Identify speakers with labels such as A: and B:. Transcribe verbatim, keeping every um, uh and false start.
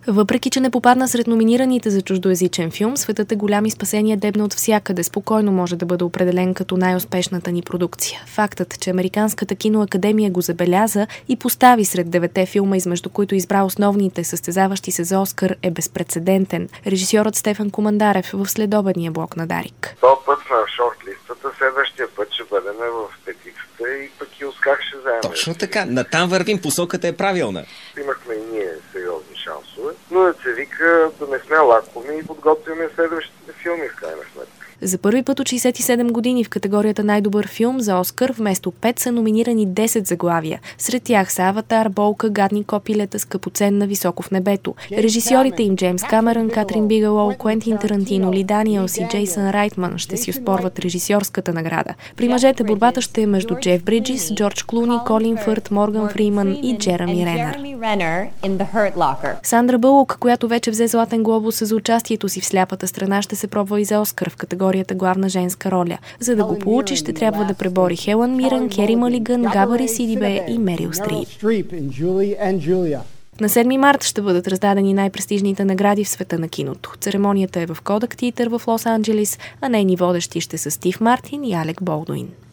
A: Въпреки че не попадна сред номинираните за чуждоезичен филм, Светът е голям и спасение дебне от всякъде спокойно може да бъде определен като най-успешната ни продукция. Фактът, че Американската киноакадемия го забеляза и постави сред девете филма, измежду които избра основните състезаващи се за Оскар, е безпрецедентен. Режисьорът Стефан Командарев в следобедния блок на Дарик.
B: Този път сме в шортлистата, следващия път ще бъдем в петицата и пък и Оскар ще заеме.
C: Точно така. Натам вървим, посоката е правилна.
B: Имахме и ние сериозни шансове, но да се вика да не сме лакоми и подготвяме следващите филми в крайна сметка.
A: За първи път от шейсет и седем години в категорията най-добър филм за Оскар вместо пет са номинирани десет заглавия. Сред тях са Аватар, Болка, Гадни копилета, Скъпоценна, Високо в небето. Режисьорите им Джеймс Камерън, Катрин Бигелоу, Куентин Тарантино, Ли Даниелс и Джейсън Райтман ще си оспорват режисьорската награда. При мъжете борбата ще е между Джеф Бриджис, Джордж Клуни, Колин Фърт, Морган Фриман и Джереми Ренър. Сандра Бълок, която вече взе Златен глобус за участието си в Сляпата страна, ще се пробва и за Оскар в категорията главна женска роля. За да го получи, ще трябва да пребори Хелън Мирън, Кери Малиган, Габари Сидибе и Мерил Стрип. На седми март ще бъдат раздадени най-престижните награди в света на киното. Церемонията е в Кодак Театър в Лос-Анджелис, а нейни водещи ще са Стив Мартин и Алек Болдуин.